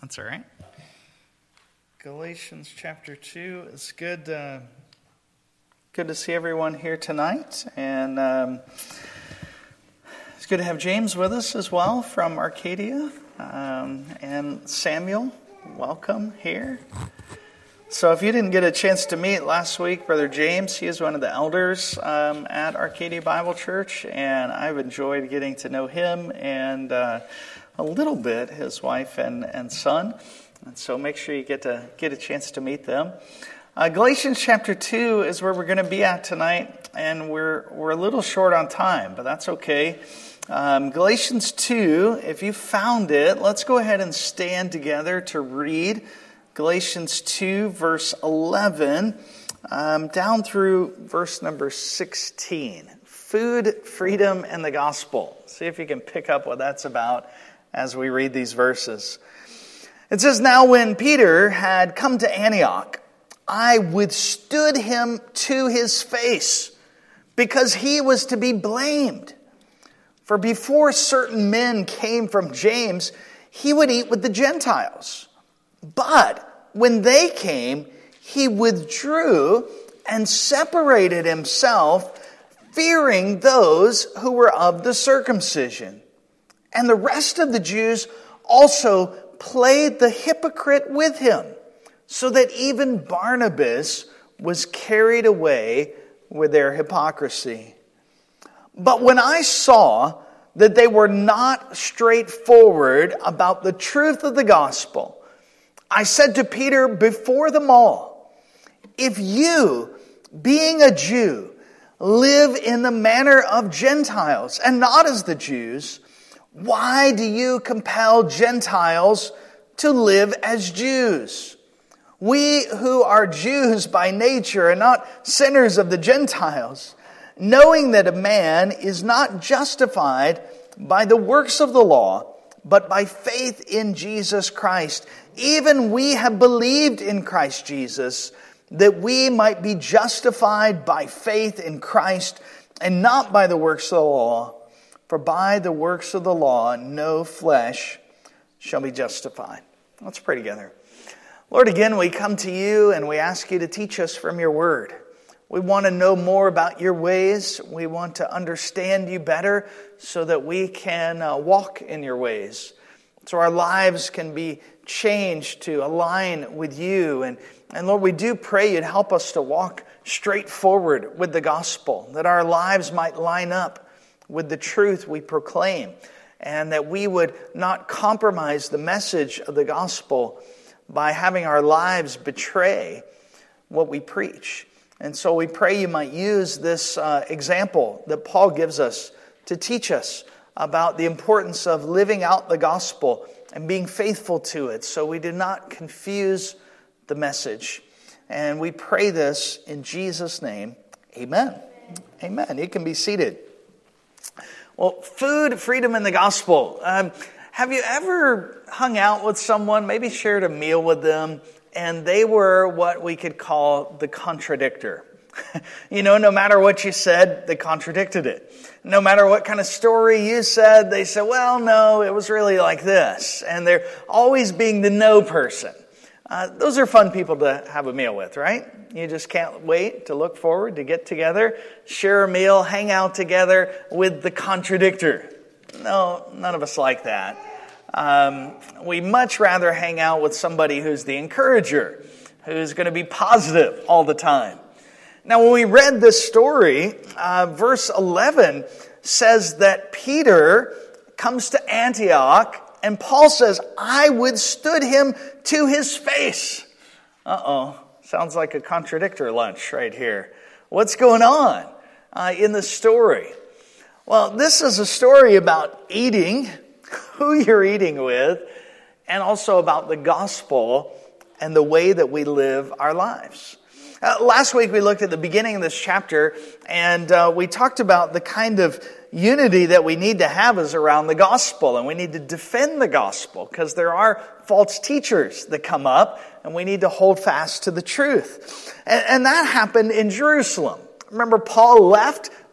That's all right. Galatians chapter 2. It's good to see everyone here tonight. And it's good to have James with us as well from Arcadia. And Samuel, welcome here. So if you didn't get a chance to meet last week, Brother James, he is one of the elders at Arcadia Bible Church. And I've enjoyed getting to know him and a little bit his wife and son. And so make sure you get a chance to meet them. Galatians chapter 2 is where we're going to be at tonight, and we're a little short on time, but that's okay. Galatians 2, if you found it, let's go ahead and stand together to read Galatians 2, verse 11, down through verse number 16. Food, freedom, and the gospel. See if you can pick up what that's about as we read these verses. It says, "Now when Peter had come to Antioch, I withstood him to his face, because he was to be blamed. For before certain men came from James, he would eat with the Gentiles. But when they came, he withdrew and separated himself, fearing those who were of the circumcision. And the rest of the Jews also played the hypocrite with him, so that even Barnabas was carried away with their hypocrisy. But when I saw that they were not straightforward about the truth of the gospel, I said to Peter before them all, 'If you, being a Jew, live in the manner of Gentiles and not as the Jews, why do you compel Gentiles to live as Jews? We who are Jews by nature are not sinners of the Gentiles, knowing that a man is not justified by the works of the law, but by faith in Jesus Christ. Even we have believed in Christ Jesus, that we might be justified by faith in Christ, and not by the works of the law. For by the works of the law, no flesh shall be justified." Let's pray together. Lord, again, we come to you and we ask you to teach us from your word. We want to know more about your ways. We want to understand you better so that we can walk in your ways. So our lives can be changed to align with you. And Lord, we do pray you'd help us to walk straight forward with the gospel, that our lives might line up with the truth we proclaim, and that we would not compromise the message of the gospel by having our lives betray what we preach. And so we pray you might use this example that Paul gives us to teach us about the importance of living out the gospel and being faithful to it, so we do not confuse the message. And we pray this in Jesus' name. Amen. Amen. You can be seated. Well, food, freedom, and the gospel. Have you ever hung out with someone, maybe shared a meal with them, and they were what we could call the contradictor? No matter what you said, they contradicted it. No matter what kind of story you said, they said, well, no, it was really like this. And they're always being the no person. Those are fun people to have a meal with, right? You just can't wait to look forward to get together, share a meal, hang out together with the contradictor. No, none of us like that. We much rather hang out with somebody who's the encourager, who's going to be positive all the time. Now, when we read this story, verse 11 says that Peter comes to Antioch, and Paul says, "I withstood him to his face." Sounds like a contradictor lunch right here. What's going on in the story? Well, this is a story about eating, who you're eating with, and also about the gospel and the way that we live our lives. Last week we looked at the beginning of this chapter, and we talked about the kind of unity that we need to have is around the gospel, and we need to defend the gospel because there are false teachers that come up, and we need to hold fast to the truth. And that happened in Jerusalem. Remember, Paul left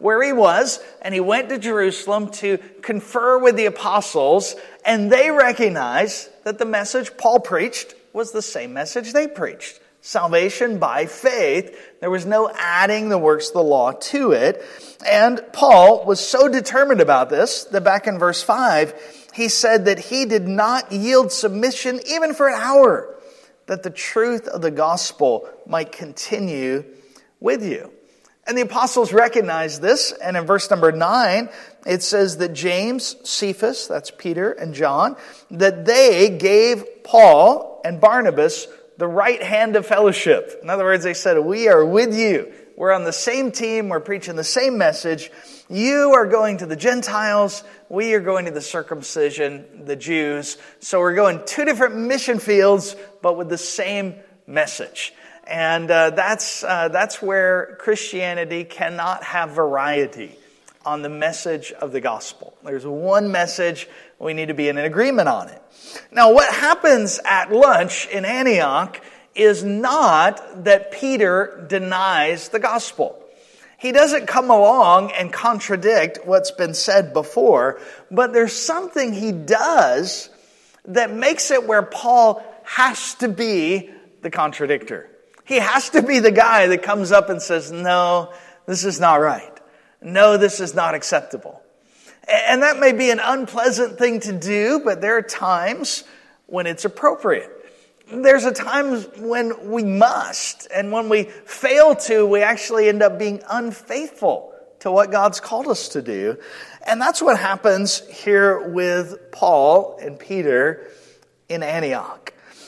where he was, and he went to Jerusalem to confer with the apostles, and they recognized that the message Paul preached was the same message they preached. Salvation by faith. There was no adding the works of the law to it. And Paul was so determined about this that back in verse 5, he said that he did not yield submission even for an hour, that the truth of the gospel might continue with you. And the apostles recognized this, and in verse number 9, it says that James, Cephas, that's Peter and John, that they gave Paul and Barnabas the right hand of fellowship. In other words, they said, we are with you. We're on the same team. We're preaching the same message. You are going to the Gentiles. We are going to the circumcision, the Jews. So we're going two different mission fields, but with the same message. And that's where Christianity cannot have variety on the message of the gospel. There's one message. We need to be in an agreement on it. Now, what happens at lunch in Antioch is not that Peter denies the gospel. He doesn't come along and contradict what's been said before, but there's something he does that makes it where Paul has to be the contradictor. He has to be the guy that comes up and says, no, this is not right. No, this is not acceptable. And that may be an unpleasant thing to do, but there are times when it's appropriate. There's a time when we must, and when we fail to, we actually end up being unfaithful to what God's called us to do. And that's what happens here with Paul and Peter in Antioch.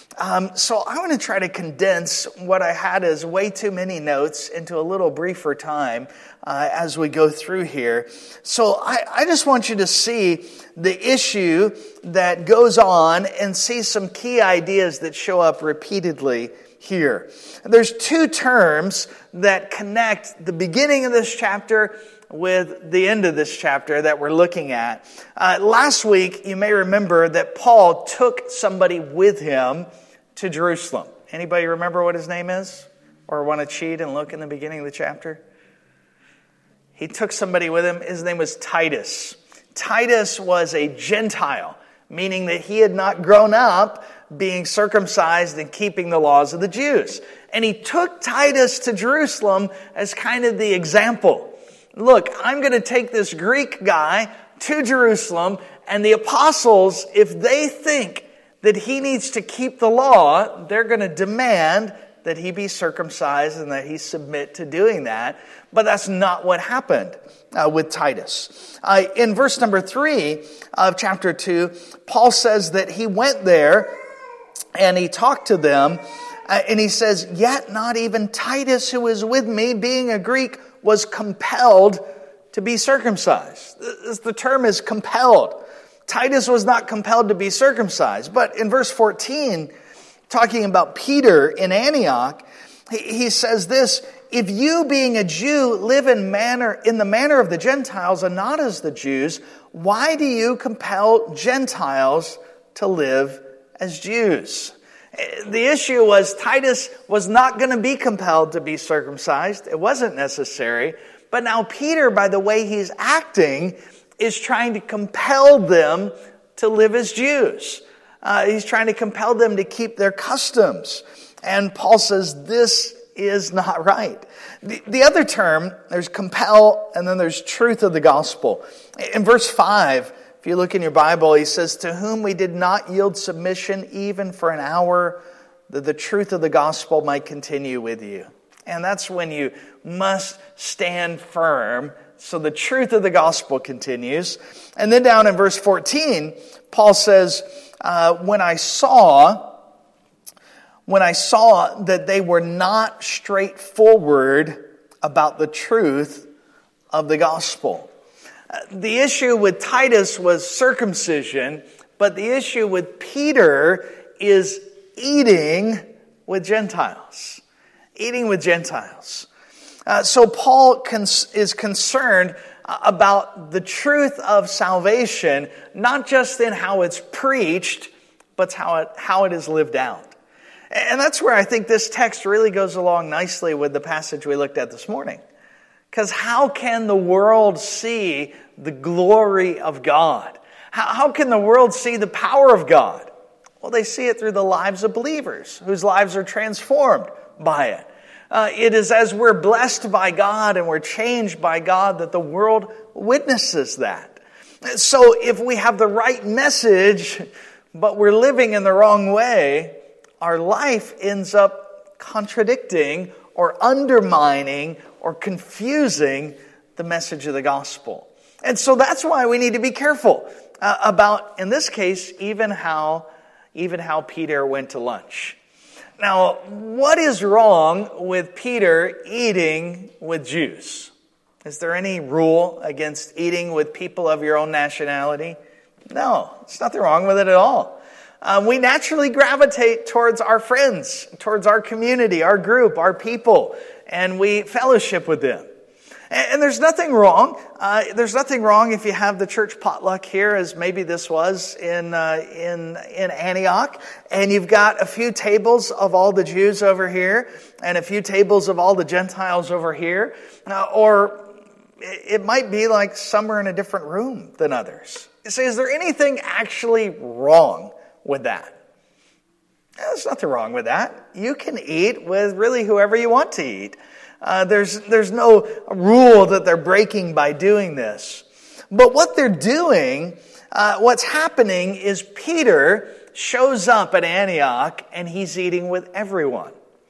So I want to try to condense what I had as way too many notes into a little briefer time as we go through here. So I just want you to see the issue that goes on and see some key ideas that show up repeatedly here. There's two terms that connect the beginning of this chapter with the end of this chapter that we're looking at. Last week, you may remember that Paul took somebody with him to Jerusalem. Anybody remember what his name is? Or want to cheat and look in the beginning of the chapter? He took somebody with him. His name was Titus. Titus was a Gentile, meaning that he had not grown up being circumcised and keeping the laws of the Jews. And he took Titus to Jerusalem as kind of the example. Look, I'm going to take this Greek guy to Jerusalem, and the apostles, if they think that he needs to keep the law, they're going to demand that he be circumcised and that he submit to doing that. But that's not what happened with Titus. In verse number 3 of chapter 2, Paul says that he went there and he talked to them. And he says, yet not even Titus, who is with me, being a Greek, was compelled to be circumcised. The term is compelled. Titus was not compelled to be circumcised. But in verse 14, talking about Peter in Antioch, he says this, if you being a Jew live in the manner of the Gentiles and not as the Jews, why do you compel Gentiles to live as Jews? The issue was Titus was not going to be compelled to be circumcised. It wasn't necessary. But now Peter, by the way he's acting, is trying to compel them to live as Jews. He's trying to compel them to keep their customs. And Paul says this is not right. The other term, there's compel, and then there's truth of the gospel. In verse 5, if you look in your Bible, he says, to whom we did not yield submission even for an hour, that the truth of the gospel might continue with you. And that's when you must stand firm. So the truth of the gospel continues. And then down in verse 14, Paul says, when I saw that they were not straightforward about the truth of the gospel. The issue with Titus was circumcision, but the issue with Peter is eating with Gentiles. Eating with Gentiles. So Paul is concerned about the truth of salvation, not just in how it's preached, but how it is lived out. And that's where I think this text really goes along nicely with the passage we looked at this morning. Because how can the world see the glory of God? How can the world see the power of God? Well, they see it through the lives of believers whose lives are transformed by it. It is as we're blessed by God and we're changed by God that the world witnesses that. So if we have the right message, but we're living in the wrong way, our life ends up contradicting or undermining or confusing the message of the gospel. And so that's why we need to be careful about, in this case, even how Peter went to lunch. Now, what is wrong with Peter eating with Jews? Is there any rule against eating with people of your own nationality? No, there's nothing wrong with it at all. We naturally gravitate towards our friends, towards our community, our group, our people, and we fellowship with them. And there's nothing wrong. There's nothing wrong if you have the church potluck here, as maybe this was in Antioch, and you've got a few tables of all the Jews over here, and a few tables of all the Gentiles over here, or it might be like some are in a different room than others. You say, is there anything actually wrong with that? There's nothing wrong with that. You can eat with really whoever you want to eat. There's no rule that they're breaking by doing this. But what they're doing, what's happening is Peter shows up at Antioch and he's eating with everyone.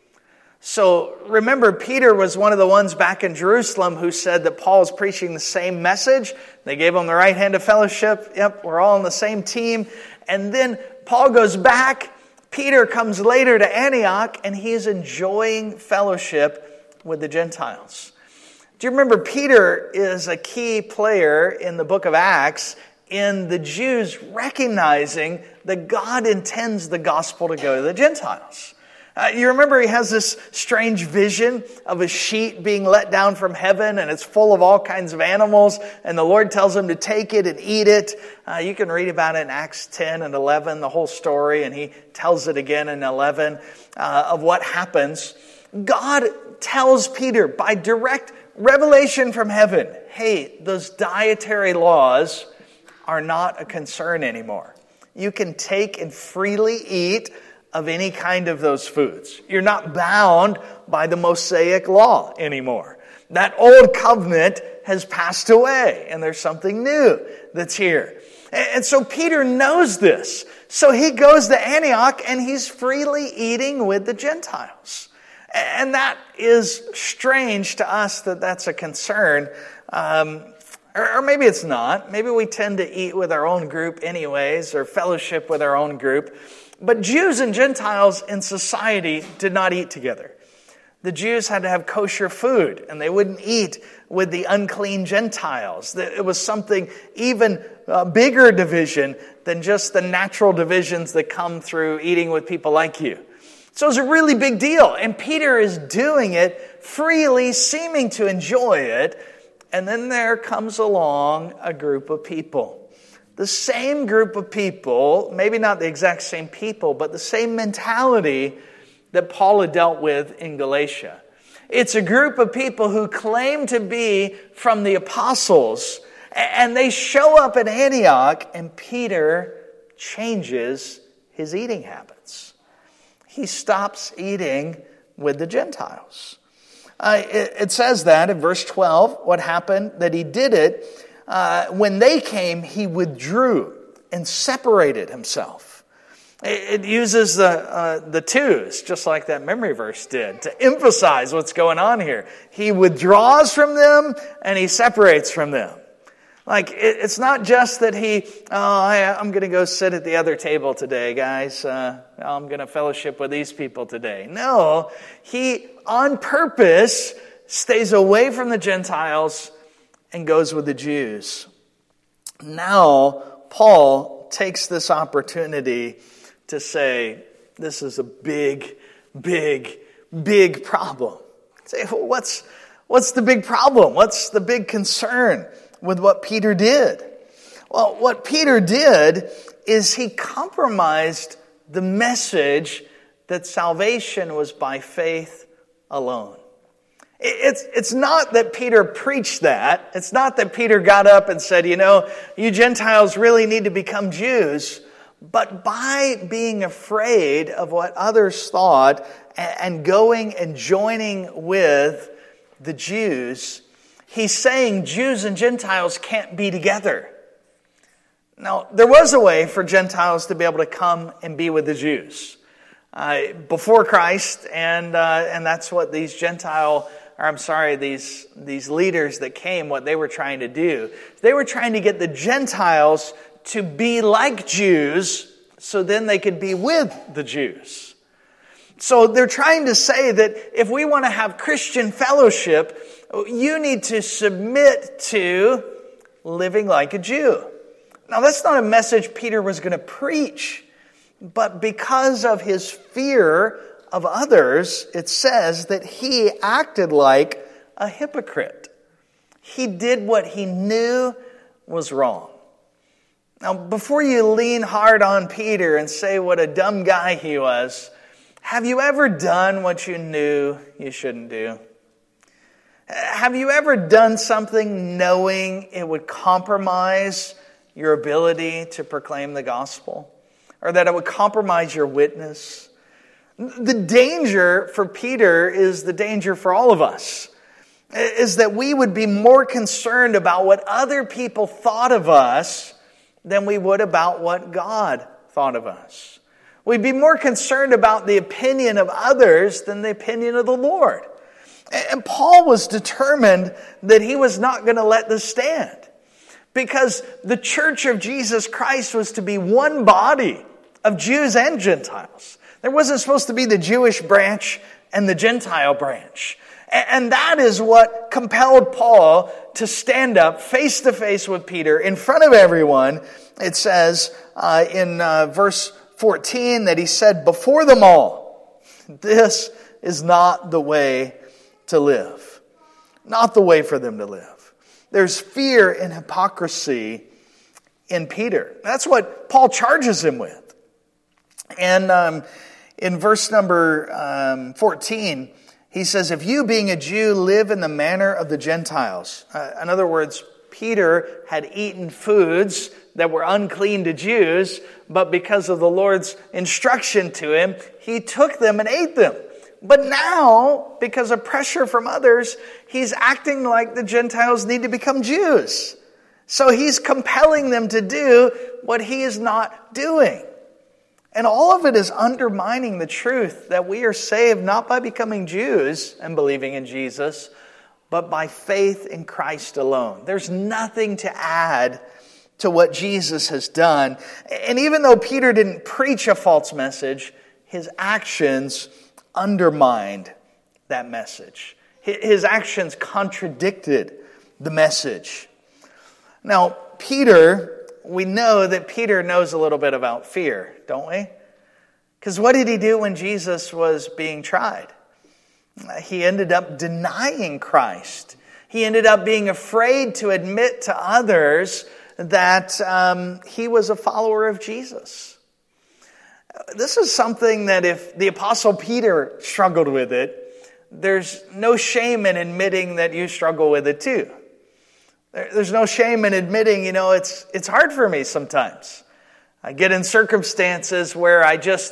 So remember, Peter was one of the ones back in Jerusalem who said that Paul is preaching the same message. They gave him the right hand of fellowship. Yep, we're all on the same team. And then Paul goes back. Peter comes later to Antioch and he is enjoying fellowship with the Gentiles. Do you remember Peter is a key player in the book of Acts in the Jews recognizing that God intends the gospel to go to the Gentiles? You remember he has this strange vision of a sheet being let down from heaven and it's full of all kinds of animals and the Lord tells him to take it and eat it. You can read about it in Acts 10 and 11, the whole story, and he tells it again in 11 of what happens. God tells Peter by direct revelation from heaven, hey, those dietary laws are not a concern anymore. You can take and freely eat of any kind of those foods. You're not bound by the Mosaic law anymore. That old covenant has passed away, and there's something new that's here. And so Peter knows this. So he goes to Antioch, and he's freely eating with the Gentiles. And that is strange to us that that's a concern. Or maybe it's not. Maybe we tend to eat with our own group anyways, or fellowship with our own group. But Jews and Gentiles in society did not eat together. The Jews had to have kosher food, and they wouldn't eat with the unclean Gentiles. It was something even bigger division than just the natural divisions that come through eating with people like you. So it's a really big deal. And Peter is doing it freely, seeming to enjoy it. And then there comes along a group of people. The same group of people, maybe not the exact same people, but the same mentality that Paul had dealt with in Galatia. It's a group of people who claim to be from the apostles, and they show up at Antioch, and Peter changes his eating habits. He stops eating with the Gentiles. It says that in verse 12, what happened, that he did it. When they came, he withdrew and separated himself. It uses the twos, just like that memory verse did, to emphasize what's going on here. He withdraws from them and he separates from them. Like, it's not just that I'm going to go sit at the other table today, guys. I'm going to fellowship with these people today. No, he, on purpose, stays away from the Gentiles and goes with the Jews. Now, Paul takes this opportunity to say, this is a big, big, big problem. Say, well, what's the big problem? What's the big concern with what Peter did? Well, what Peter did is he compromised the message that salvation was by faith alone. It's not that Peter preached that. It's not that Peter got up and said, you Gentiles really need to become Jews. But by being afraid of what others thought and going and joining with the Jews, he's saying Jews and Gentiles can't be together. Now, there was a way for Gentiles to be able to come and be with the Jews before Christ, and that's what these these leaders that came, what they were trying to do. They were trying to get the Gentiles to be like Jews, so then they could be with the Jews. So they're trying to say that if we want to have Christian fellowship, you need to submit to living like a Jew. Now, that's not a message Peter was going to preach, but because of his fear of others, it says that he acted like a hypocrite. He did what he knew was wrong. Now, before you lean hard on Peter and say what a dumb guy he was, have you ever done what you knew you shouldn't do? Have you ever done something knowing it would compromise your ability to proclaim the gospel? Or that it would compromise your witness? The danger for Peter is the danger for all of us. Is that we would be more concerned about what other people thought of us than we would about what God thought of us. We'd be more concerned about the opinion of others than the opinion of the Lord. And Paul was determined that he was not going to let this stand. Because the church of Jesus Christ was to be one body of Jews and Gentiles. There wasn't supposed to be the Jewish branch and the Gentile branch. And that is what compelled Paul to stand up face to face with Peter in front of everyone. It says in verse 14 that he said, before them all, this is not the way to live. Not the way for them to live. There's fear and hypocrisy in Peter. That's what Paul charges him with. And in verse number 14, he says, if you being a Jew live in the manner of the Gentiles. In other words, Peter had eaten foods that were unclean to Jews, but because of the Lord's instruction to him, he took them and ate them. But now, because of pressure from others, he's acting like the Gentiles need to become Jews. So he's compelling them to do what he is not doing. And all of it is undermining the truth that we are saved not by becoming Jews and believing in Jesus, but by faith in Christ alone. There's nothing to add to what Jesus has done. And even though Peter didn't preach a false message, his actions undermined that message. His actions contradicted the message. Now, Peter, we know that Peter knows a little bit about fear, don't we? Because what did he do when Jesus was being tried? He ended up denying Christ. He ended up being afraid to admit to others that he was a follower of Jesus. This is something that if the Apostle Peter struggled with it, there's no shame in admitting that you struggle with it too. There's no shame in admitting, it's hard for me sometimes. I get in circumstances where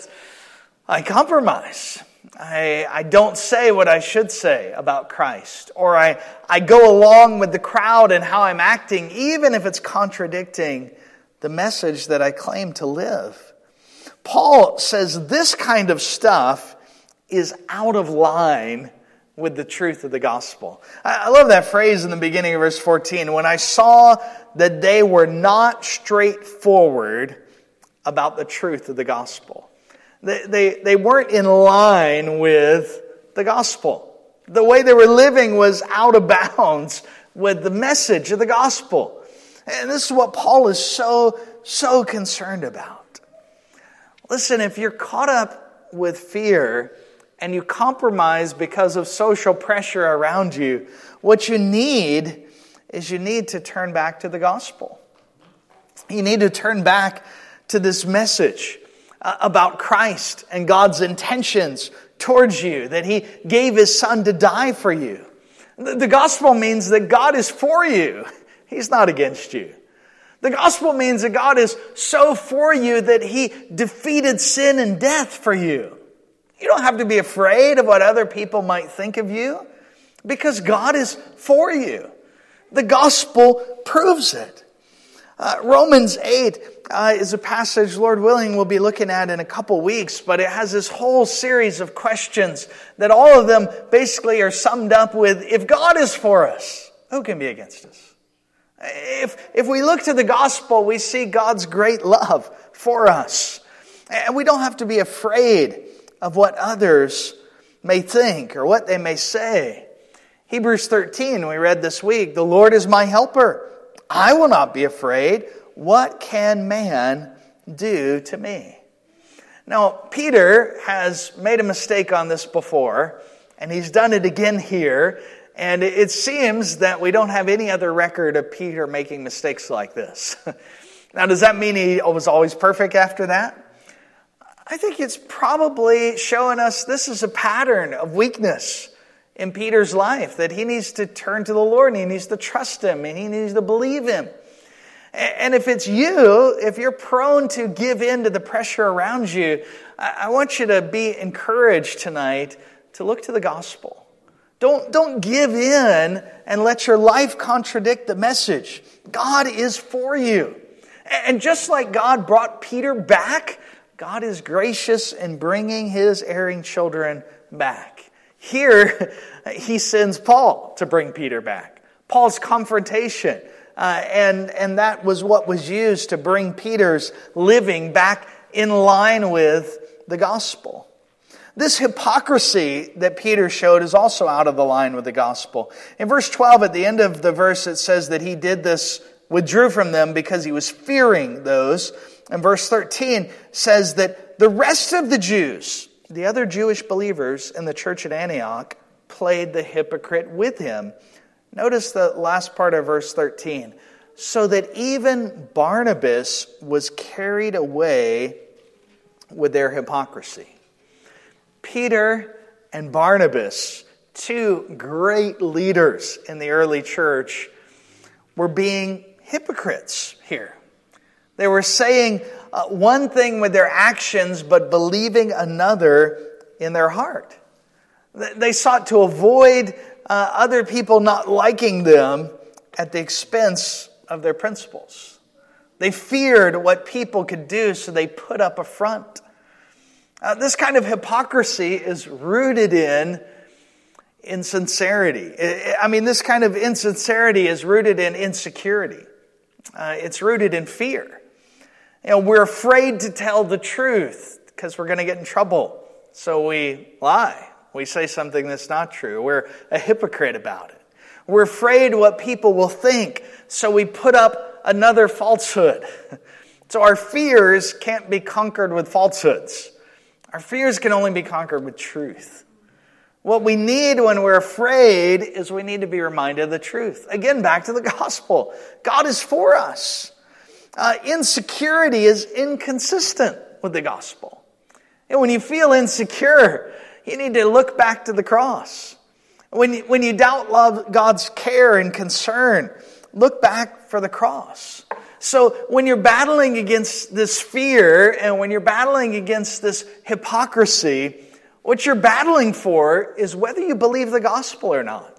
I compromise. I don't say what I should say about Christ. Or I go along with the crowd and how I'm acting, even if it's contradicting the message that I claim to live. Paul says this kind of stuff is out of line with the truth of the gospel. I love that phrase in the beginning of verse 14. When I saw that they were not straightforward about the truth of the gospel. They weren't in line with the gospel. The way they were living was out of bounds with the message of the gospel. And this is what Paul is so concerned about. Listen, if you're caught up with fear and you compromise because of social pressure around you, what you need is to turn back to the gospel. You need to turn back to this message about Christ and God's intentions towards you, that He gave His Son to die for you. The gospel means that God is for you. He's not against you. The gospel means that God is so for you that He defeated sin and death for you. You don't have to be afraid of what other people might think of you because God is for you. The gospel proves it. Romans 8 is a passage, Lord willing, we'll be looking at in a couple weeks, but it has this whole series of questions that all of them basically are summed up with, if God is for us, who can be against us? If we look to the gospel, we see God's great love for us. And we don't have to be afraid of what others may think or what they may say. Hebrews 13, we read this week, the Lord is my helper. I will not be afraid. What can man do to me? Now, Peter has made a mistake on this before, and he's done it again here. And it seems that we don't have any other record of Peter making mistakes like this. Now, does that mean he was always perfect after that? I think it's probably showing us this is a pattern of weakness in Peter's life, that he needs to turn to the Lord and he needs to trust Him and he needs to believe Him. And if it's you, if you're prone to give in to the pressure around you, I want you to be encouraged tonight to look to the gospel. Don't give in and let your life contradict the message. God is for you. And just like God brought Peter back, God is gracious in bringing His erring children back. Here, He sends Paul to bring Peter back. Paul's confrontation, and that was what was used to bring Peter's living back in line with the gospel. This hypocrisy that Peter showed is also out of the line with the gospel. In verse 12, at the end of the verse, it says that he did this, withdrew from them because he was fearing those. And verse 13 says that the rest of the Jews, the other Jewish believers in the church at Antioch, played the hypocrite with him. Notice the last part of verse 13. So that even Barnabas was carried away with their hypocrisy. Peter and Barnabas, two great leaders in the early church, were being hypocrites here. They were saying one thing with their actions, but believing another in their heart. They sought to avoid other people not liking them at the expense of their principles. They feared what people could do, so they put up a front. This kind of hypocrisy is rooted in insincerity. This kind of insincerity is rooted in insecurity. It's rooted in fear. We're afraid to tell the truth because we're going to get in trouble. So we lie. We say something that's not true. We're a hypocrite about it. We're afraid what people will think, so we put up another falsehood. So our fears can't be conquered with falsehoods. Our fears can only be conquered with truth. What we need when we're afraid is we need to be reminded of the truth. Again, back to the gospel. God is for us. Insecurity is inconsistent with the gospel. And when you feel insecure, you need to look back to the cross. When you doubt God's care and concern, look back for the cross. So when you're battling against this fear and when you're battling against this hypocrisy, what you're battling for is whether you believe the gospel or not.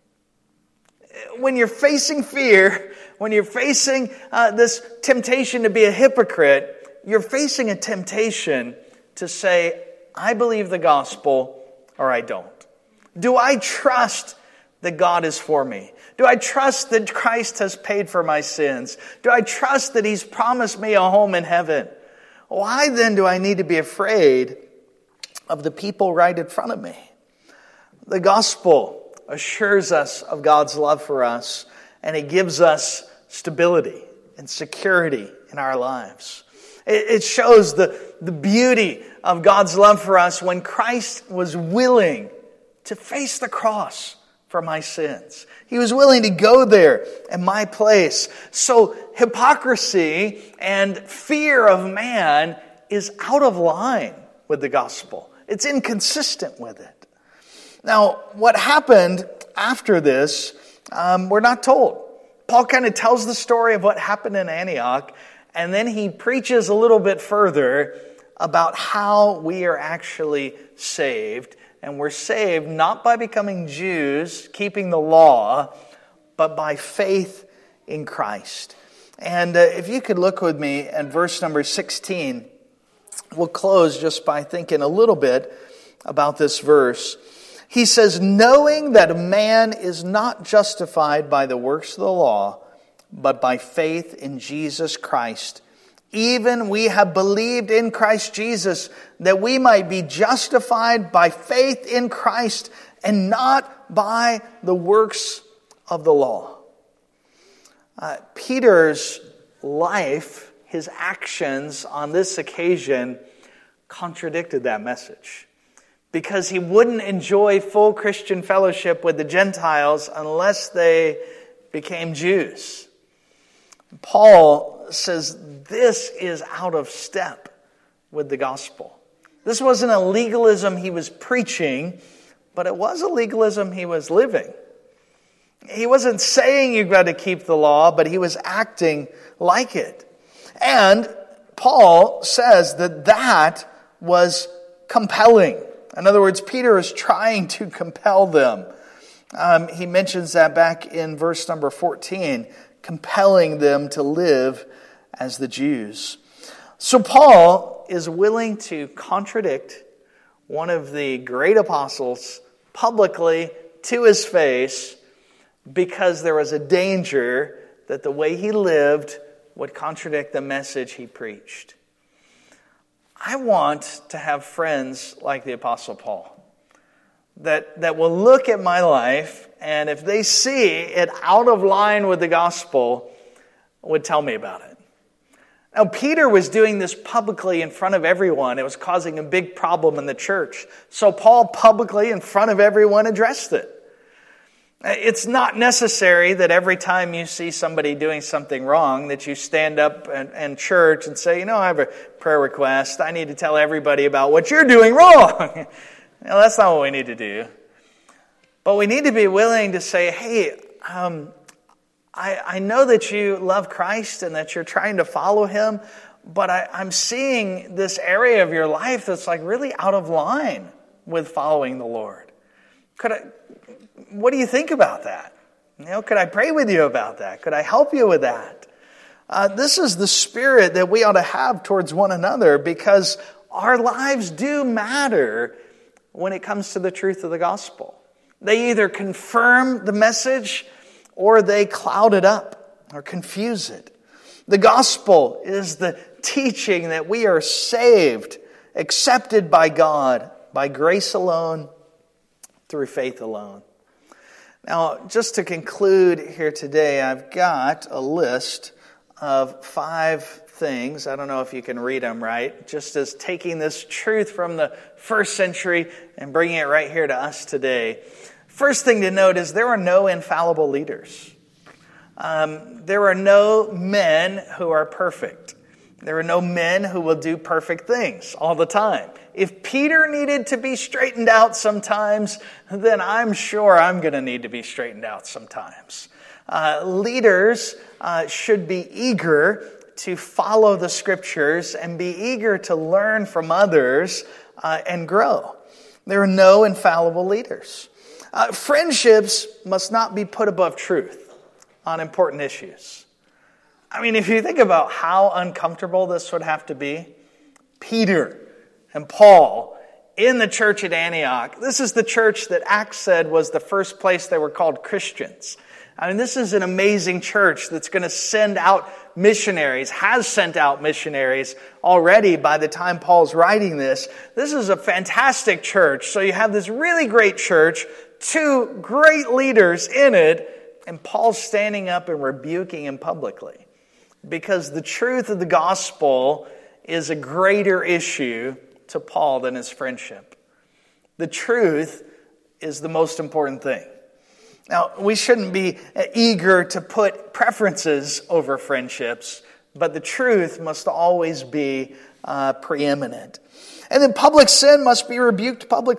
When you're facing fear, when you're facing this temptation to be a hypocrite, you're facing a temptation to say, I believe the gospel or I don't. Do I trust that God is for me? Do I trust that Christ has paid for my sins? Do I trust that He's promised me a home in heaven? Why then do I need to be afraid of the people right in front of me? The gospel assures us of God's love for us, and it gives us stability and security in our lives. It shows the beauty of God's love for us when Christ was willing to face the cross for my sins. He was willing to go there in my place. So hypocrisy and fear of man is out of line with the gospel. It's inconsistent with it. Now, what happened after this, we're not told. Paul kind of tells the story of what happened in Antioch, and then he preaches a little bit further about how we are actually saved. And we're saved not by becoming Jews, keeping the law, but by faith in Christ. And if you could look with me at verse number 16, we'll close just by thinking a little bit about this verse. He says, knowing that a man is not justified by the works of the law, but by faith in Jesus Christ. Even we have believed in Christ Jesus, that we might be justified by faith in Christ and not by the works of the law. Peter's life, his actions on this occasion contradicted that message, because he wouldn't enjoy full Christian fellowship with the Gentiles unless they became Jews. Paul says this is out of step with the gospel. This wasn't a legalism he was preaching, but it was a legalism he was living. He wasn't saying you've got to keep the law, but he was acting like it. And Paul says that was compelling. In other words, Peter is trying to compel them. He mentions that back in verse number 14, compelling them to live as the Jews. So Paul is willing to contradict one of the great apostles publicly to his face, because there was a danger that the way he lived would contradict the message he preached. I want to have friends like the Apostle Paul that will look at my life, and if they see it out of line with the gospel, would tell me about it. Now, Peter was doing this publicly in front of everyone. It was causing a big problem in the church. So Paul publicly in front of everyone addressed it. It's not necessary that every time you see somebody doing something wrong that you stand up in church and say, I have a prayer request. I need to tell everybody about what you're doing wrong. That's not what we need to do. But we need to be willing to say, hey, I know that you love Christ and that you're trying to follow Him, but I'm seeing this area of your life that's like really out of line with following the Lord. What do you think about that? Could I pray with you about that? Could I help you with that? This is the spirit that we ought to have towards one another, because our lives do matter when it comes to the truth of the gospel. They either confirm the message or they cloud it up or confuse it. The gospel is the teaching that we are saved, accepted by God, by grace alone, through faith alone. Now, just to conclude here today, I've got a list of 5 things. I don't know if you can read them right. Just as taking this truth from the first century and bringing it right here to us today. First thing to note is there are no infallible leaders. There are no men who are perfect. There are no men who will do perfect things all the time. If Peter needed to be straightened out sometimes, then I'm sure I'm going to need to be straightened out sometimes. Leaders should be eager to follow the Scriptures and be eager to learn from others and grow. There are no infallible leaders. Friendships must not be put above truth on important issues. I mean, if you think about how uncomfortable this would have to be, Peter and Paul in the church at Antioch. This is the church that Acts said was the first place they were called Christians. I mean, this is an amazing church that's going to send out missionaries, has sent out missionaries already by the time Paul's writing this. This is a fantastic church. So you have this really great church, 2 great leaders in it, and Paul's standing up and rebuking him publicly. Because the truth of the gospel is a greater issue to Paul than his friendship. The truth is the most important thing. Now, we shouldn't be eager to put preferences over friendships, but the truth must always be preeminent. And then public sin must be rebuked publicly.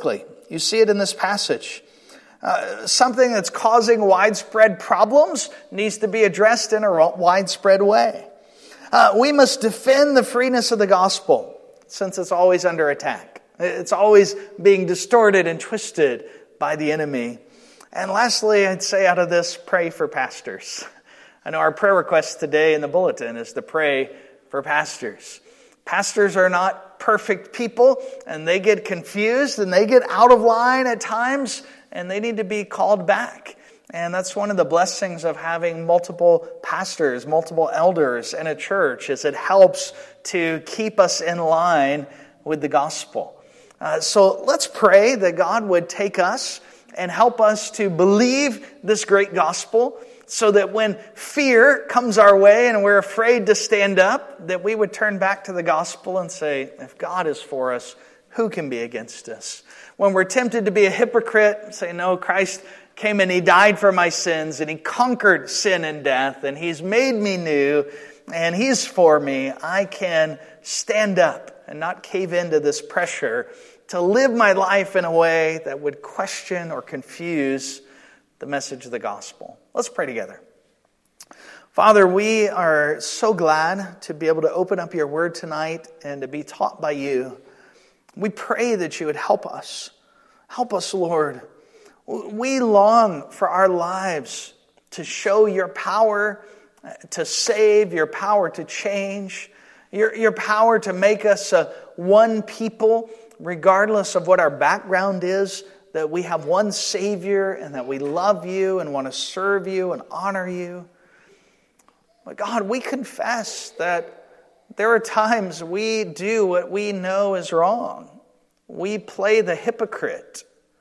You see it in this passage. Something that's causing widespread problems needs to be addressed in a widespread way. We must defend the freeness of the gospel, since it's always under attack. It's always being distorted and twisted by the enemy. And lastly, I'd say out of this, pray for pastors. I know our prayer request today in the bulletin is to pray for pastors. Pastors are not perfect people, and they get confused, and they get out of line at times, and they need to be called back. And that's one of the blessings of having multiple pastors, multiple elders in a church, is it helps to keep us in line with the gospel. So let's pray that God would take us and help us to believe this great gospel, so that when fear comes our way and we're afraid to stand up, that we would turn back to the gospel and say, if God is for us, who can be against us? When we're tempted to be a hypocrite, say, no, Christ came and He died for my sins, and He conquered sin and death, and He's made me new, and He's for me, I can stand up and not cave into this pressure to live my life in a way that would question or confuse the message of the gospel. Let's pray together. Father, we are so glad to be able to open up your word tonight and to be taught by you. We pray that you would help us. Help us, Lord. We long for our lives to show your power to save, your power to change, your power to make us one people, regardless of what our background is, that we have one Savior and that we love you and want to serve you and honor you. But God, we confess that there are times we do what we know is wrong. We play the hypocrite.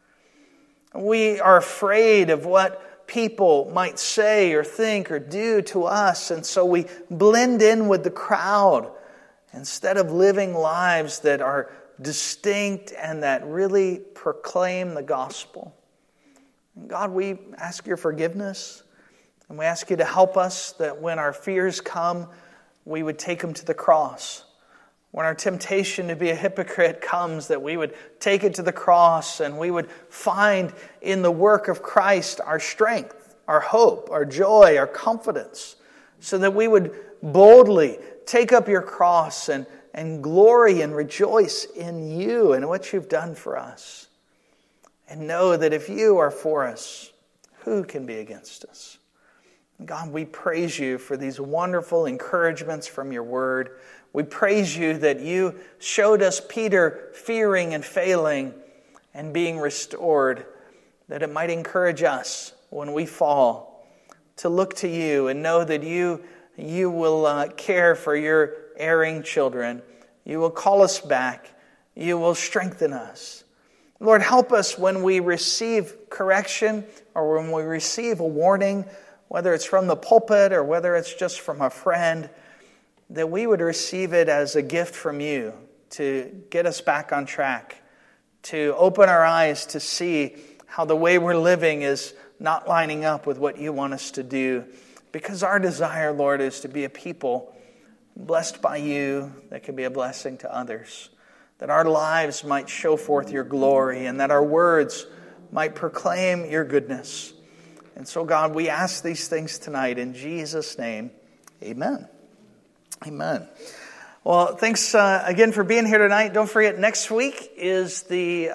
We are afraid of what people might say or think or do to us, and so we blend in with the crowd instead of living lives that are distinct and that really proclaim the gospel. And God, we ask your forgiveness, and we ask you to help us that when our fears come, we would take them to the cross. When our temptation to be a hypocrite comes, that we would take it to the cross, and we would find in the work of Christ our strength, our hope, our joy, our confidence, so that we would boldly take up your cross and glory and rejoice in you and what you've done for us. And know that if you are for us, who can be against us? God, we praise you for these wonderful encouragements from your word. We praise you that you showed us Peter fearing and failing and being restored, that it might encourage us when we fall to look to you and know that you will care for your erring children. You will call us back. You will strengthen us. Lord, help us when we receive correction or when we receive a warning, whether it's from the pulpit or whether it's just from a friend, that we would receive it as a gift from you to get us back on track, to open our eyes to see how the way we're living is not lining up with what you want us to do. Because our desire, Lord, is to be a people blessed by you that can be a blessing to others, that our lives might show forth your glory and that our words might proclaim your goodness. And so, God, we ask these things tonight in Jesus' name. Amen. Amen. Well, thanks again for being here tonight. Don't forget, next week is the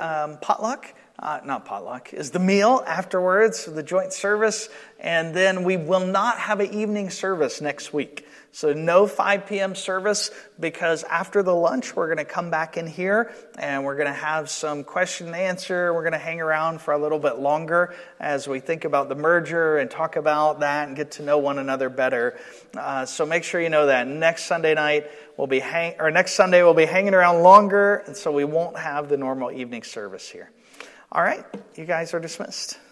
is the meal afterwards, the joint service. And then we will not have an evening service next week. So no 5 p.m. service, because after the lunch, we're going to come back in here and we're going to have some question and answer. We're going to hang around for a little bit longer as we think about the merger and talk about that and get to know one another better. So make sure you know that. Next Sunday we'll be hanging around longer, and so we won't have the normal evening service here. All right, you guys are dismissed.